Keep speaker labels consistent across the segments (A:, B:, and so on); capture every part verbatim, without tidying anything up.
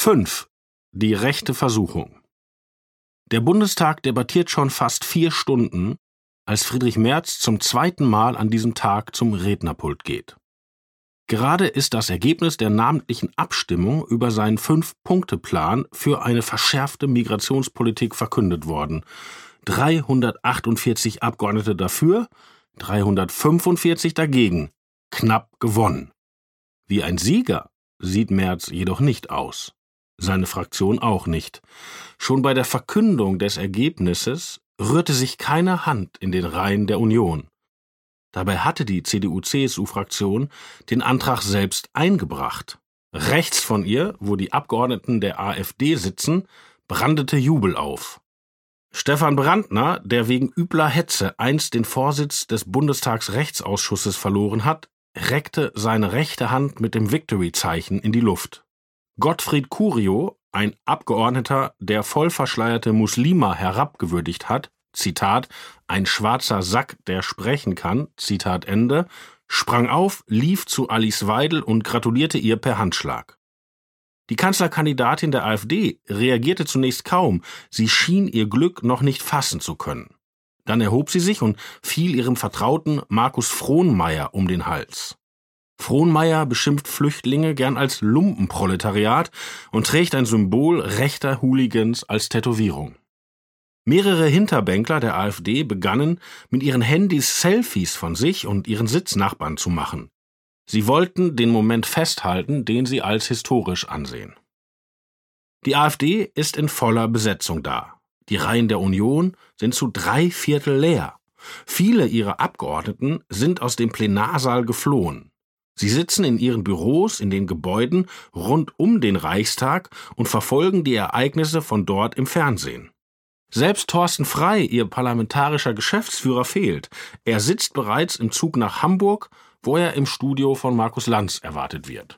A: fünf. Die rechte Versuchung. Der Bundestag debattiert schon fast vier Stunden, als Friedrich Merz zum zweiten Mal an diesem Tag zum Rednerpult geht. Gerade ist das Ergebnis der namentlichen Abstimmung über seinen Fünf-Punkte-Plan für eine verschärfte Migrationspolitik verkündet worden. dreihundertachtundvierzig Abgeordnete dafür, dreihundertfünfundvierzig dagegen. Knapp gewonnen. Wie ein Sieger sieht Merz jedoch nicht aus. Seine Fraktion auch nicht. Schon bei der Verkündung des Ergebnisses rührte sich keine Hand in den Reihen der Union. Dabei hatte die C D U-C S U-Fraktion den Antrag selbst eingebracht. Rechts von ihr, wo die Abgeordneten der AfD sitzen, brandete Jubel auf. Stefan Brandner, der wegen übler Hetze einst den Vorsitz des Bundestagsrechtsausschusses verloren hat, reckte seine rechte Hand mit dem Victory-Zeichen in die Luft. Gottfried Curio, ein Abgeordneter, der vollverschleierte Muslima herabgewürdigt hat, Zitat, ein schwarzer Sack, der sprechen kann, Zitat Ende, sprang auf, lief zu Alice Weidel und gratulierte ihr per Handschlag. Die Kanzlerkandidatin der AfD reagierte zunächst kaum, sie schien ihr Glück noch nicht fassen zu können. Dann erhob sie sich und fiel ihrem Vertrauten Markus Frohnmaier um den Hals. Frohnmaier beschimpft Flüchtlinge gern als Lumpenproletariat und trägt ein Symbol rechter Hooligans als Tätowierung. Mehrere Hinterbänkler der AfD begannen, mit ihren Handys Selfies von sich und ihren Sitznachbarn zu machen. Sie wollten den Moment festhalten, den sie als historisch ansehen. Die AfD ist in voller Besetzung da. Die Reihen der Union sind zu drei Viertel leer. Viele ihrer Abgeordneten sind aus dem Plenarsaal geflohen. Sie sitzen in ihren Büros in den Gebäuden rund um den Reichstag und verfolgen die Ereignisse von dort im Fernsehen. Selbst Thorsten Frey, ihr parlamentarischer Geschäftsführer, fehlt. Er sitzt bereits im Zug nach Hamburg, wo er im Studio von Markus Lanz erwartet wird.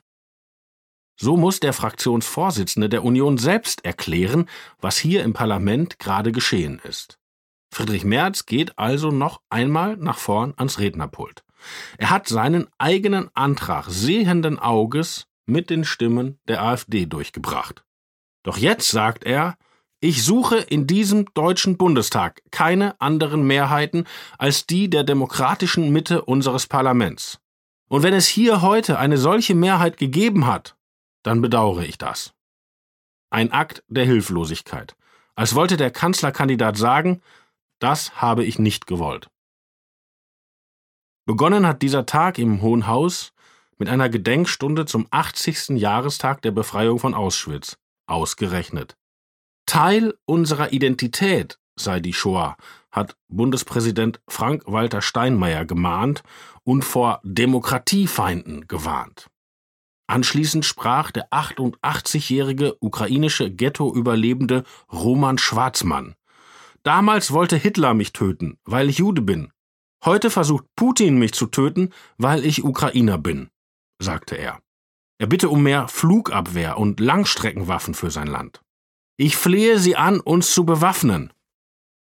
A: So muss der Fraktionsvorsitzende der Union selbst erklären, was hier im Parlament gerade geschehen ist. Friedrich Merz geht also noch einmal nach vorn ans Rednerpult. Er hat seinen eigenen Antrag sehenden Auges mit den Stimmen der AfD durchgebracht. Doch jetzt sagt er, ich suche in diesem Deutschen Bundestag keine anderen Mehrheiten als die der demokratischen Mitte unseres Parlaments. Und wenn es hier heute eine solche Mehrheit gegeben hat, dann bedauere ich das. Ein Akt der Hilflosigkeit. Als wollte der Kanzlerkandidat sagen, das habe ich nicht gewollt. Begonnen hat dieser Tag im Hohen Haus mit einer Gedenkstunde zum achtzigsten Jahrestag der Befreiung von Auschwitz, ausgerechnet. Teil unserer Identität sei die Shoah, hat Bundespräsident Frank-Walter Steinmeier gemahnt und vor Demokratiefeinden gewarnt. Anschließend sprach der achtundachtzigjährige ukrainische Ghetto-Überlebende Roman Schwarzmann. Damals wollte Hitler mich töten, weil ich Jude bin. Heute versucht Putin mich zu töten, weil ich Ukrainer bin, sagte er. Er bitte um mehr Flugabwehr und Langstreckenwaffen für sein Land. Ich flehe Sie an, uns zu bewaffnen.